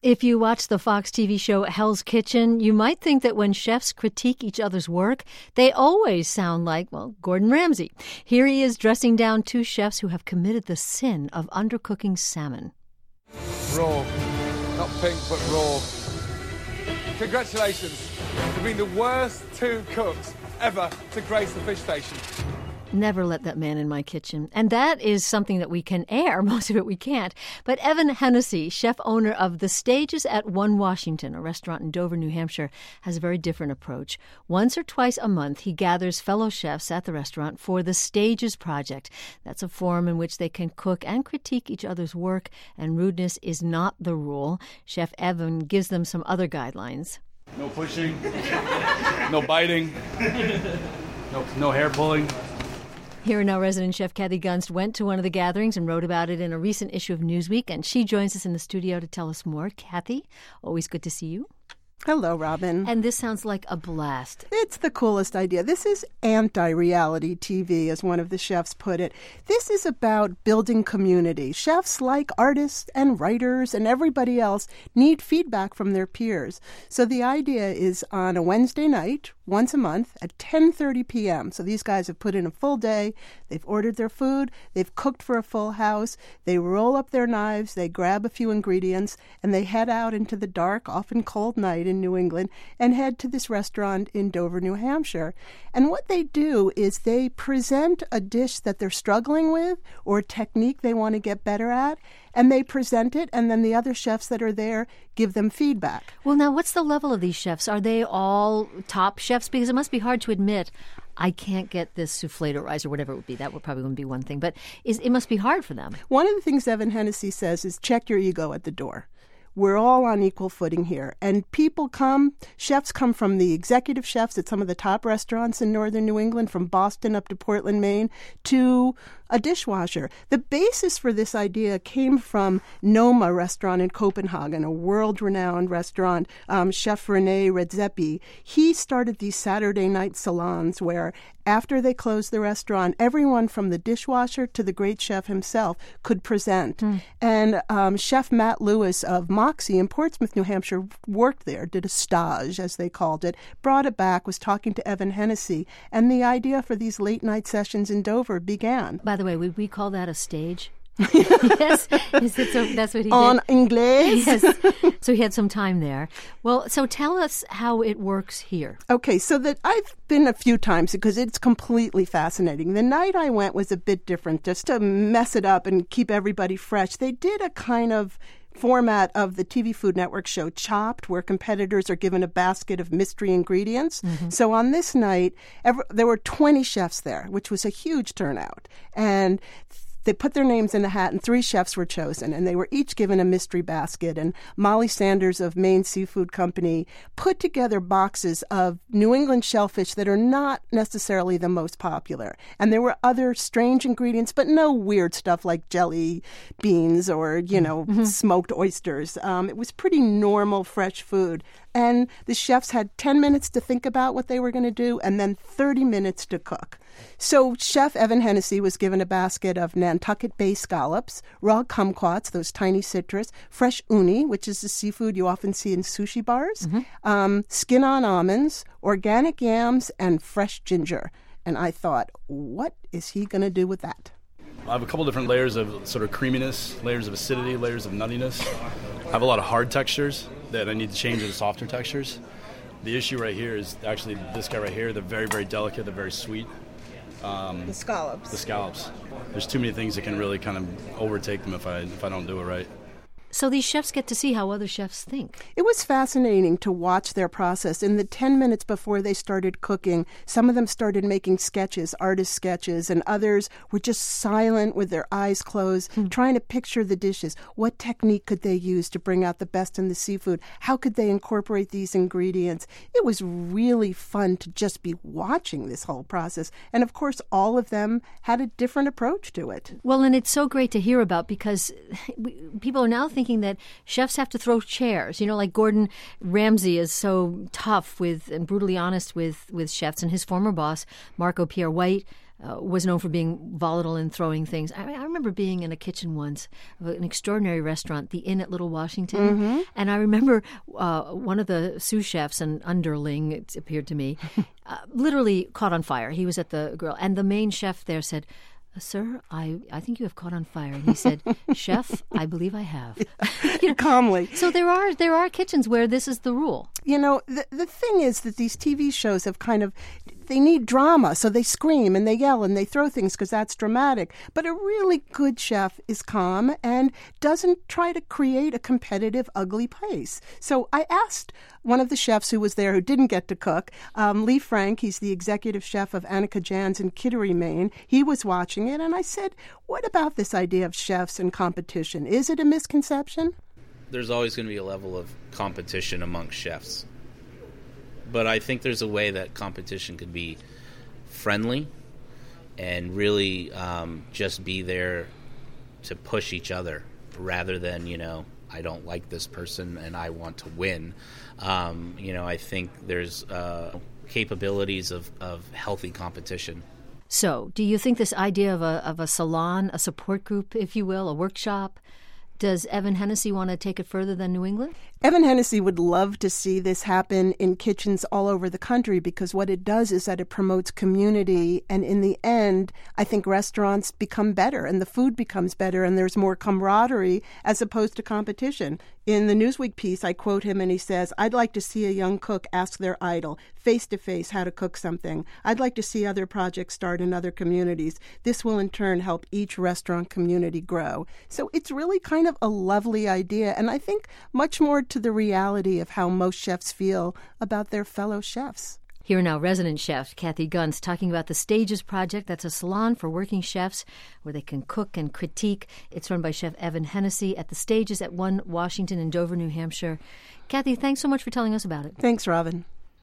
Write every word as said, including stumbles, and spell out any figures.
If you watch the Fox T V show Hell's Kitchen, you might think that when chefs critique each other's work, they always sound like, well, Gordon Ramsay. Here he is dressing down two chefs who have committed the sin of undercooking salmon. Raw. Not pink, but raw. Congratulations. You've been the worst two cooks ever to grace the fish station. Never let that man in my kitchen. And that is something that we can air. Most of it we can't. But Evan Hennessy, chef owner of The Stages at One Washington, a restaurant in Dover, New Hampshire, has a very different approach. Once or twice a month, he gathers fellow chefs at the restaurant for the Stages Project. That's a forum in which they can cook and critique each other's work, and rudeness is not the rule. Chef Evan gives them some other guidelines. No pushing, no biting, no, no hair pulling. Here Now resident chef Kathy Gunst went to one of the gatherings and wrote about it in a recent issue of Newsweek, and she joins us in the studio to tell us more. Kathy, always good to see you. Hello, Robin. And this sounds like a blast. It's the coolest idea. This is anti-reality T V, as one of the chefs put it. This is about building community. Chefs, like artists and writers and everybody else, need feedback from their peers. So the idea is on a Wednesday night, once a month, at ten thirty p.m. So these guys have put in a full day. They've ordered their food. They've cooked for a full house. They roll up their knives. They grab a few ingredients, and they head out into the dark, often cold night in New England, and head to this restaurant in Dover, New Hampshire. And what they do is they present a dish that they're struggling with or a technique they want to get better at, and they present it, and then the other chefs that are there give them feedback. Well, now, what's the level of these chefs? Are they all top chefs? Because it must be hard to admit, I can't get this souffle to rise, or whatever it would be. That would probably wouldn't be one thing. But is, it must be hard for them. One of the things Evan Hennessy says is check your ego at the door. We're all on equal footing here. And people come, chefs come from the executive chefs at some of the top restaurants in northern New England, from Boston up to Portland, Maine, to a dishwasher. The basis for this idea came from Noma restaurant in Copenhagen, a world-renowned restaurant. Um, Chef Rene Redzepi, he started these Saturday night salons where after they closed the restaurant, everyone from the dishwasher to the great chef himself could present. Mm. And um, Chef Matt Lewis of Moxie in Portsmouth, New Hampshire, worked there, did a stage, as they called it, brought it back, was talking to Evan Hennessy, and the idea for these late-night sessions in Dover began. By the way, would we call that a stage? Yes, is it so, that's what he En did. Anglais. Yes. So he had some time there. Well, so tell us how it works here. Okay, so that I've been a few times because it's completely fascinating. The night I went was a bit different, just to mess it up and keep everybody fresh. They did a kind of format of the T V Food Network show Chopped, where competitors are given a basket of mystery ingredients. Mm-hmm. So on this night, ever, there were twenty chefs there, which was a huge turnout. And they put their names in a hat, and three chefs were chosen, and they were each given a mystery basket. And Molly Sanders of Maine Seafood Company put together boxes of New England shellfish that are not necessarily the most popular. And there were other strange ingredients, but no weird stuff like jelly beans or, you know, mm-hmm. smoked oysters. Um, it was pretty normal, fresh food. And the chefs had ten minutes to think about what they were going to do, and then thirty minutes to cook. So Chef Evan Hennessy was given a basket of Nantucket Bay scallops, raw kumquats, those tiny citrus, fresh uni, which is the seafood you often see in sushi bars, mm-hmm. um, skin-on almonds, organic yams, and fresh ginger. And I thought, what is he going to do with that? I have a couple different layers of sort of creaminess, layers of acidity, layers of nuttiness. I have a lot of hard textures that I need to change into softer textures. The issue right here is actually this guy right here. They're very, very delicate. They're very sweet. Um, the scallops. The scallops. There's too many things that can really kind of overtake them if I if I don't do it right. So these chefs get to see how other chefs think. It was fascinating to watch their process. In the ten minutes before they started cooking, some of them started making sketches, artist sketches, and others were just silent with their eyes closed, hmm. trying to picture the dishes. What technique could they use to bring out the best in the seafood? How could they incorporate these ingredients? It was really fun to just be watching this whole process. And of course, all of them had a different approach to it. Well, and it's so great to hear about, because we, people are now thinking thinking that chefs have to throw chairs. You know, like Gordon Ramsay is so tough with and brutally honest with, with chefs, and his former boss, Marco Pierre White, uh, was known for being volatile and throwing things. I, I remember being in a kitchen once of an extraordinary restaurant, the Inn at Little Washington, Mm-hmm. and I remember uh, one of the sous chefs, an underling, it appeared to me, uh, literally caught on fire. He was at the grill, and the main chef there said, "Sir, I, I think you have caught on fire." And he said, "Chef, I believe I have." You know, Calmly. so there are there are kitchens where this is the rule. You know, the, the thing is that these T V shows have kind of, they need drama, so they scream and they yell and they throw things because that's dramatic. But a really good chef is calm and doesn't try to create a competitive, ugly place. So I asked one of the chefs who was there who didn't get to cook, um, Lee Frank, he's the executive chef of Annika Jan's in Kittery, Maine. He was watching it, and I said, what about this idea of chefs and competition? Is it a misconception? There's always going to be a level of competition amongst chefs. But I think there's a way that competition could be friendly and really um, just be there to push each other rather than, you know, I don't like this person and I want to win. Um, you know, I think there's uh, capabilities of, of healthy competition. So, do you think this idea of a of a salon, a support group, if you will, a workshop, does Evan Hennessy want to take it further than New England? Evan Hennessy would love to see this happen in kitchens all over the country because what it does is that it promotes community, and in the end, I think restaurants become better and the food becomes better and there's more camaraderie as opposed to competition. In the Newsweek piece, I quote him and he says, "I'd like to see a young cook ask their idol face-to-face how to cook something. I'd like to see other projects start in other communities. This will in turn help each restaurant community grow." So it's really kind of a lovely idea, and I think much more to the reality of how most chefs feel about their fellow chefs. Here now, resident chef Kathy Gunst talking about the Stages Project. That's a salon for working chefs where they can cook and critique. It's run by Chef Evan Hennessy at the Stages at One Washington in Dover, New Hampshire. Kathy, thanks so much for telling us about it. Thanks, Robin.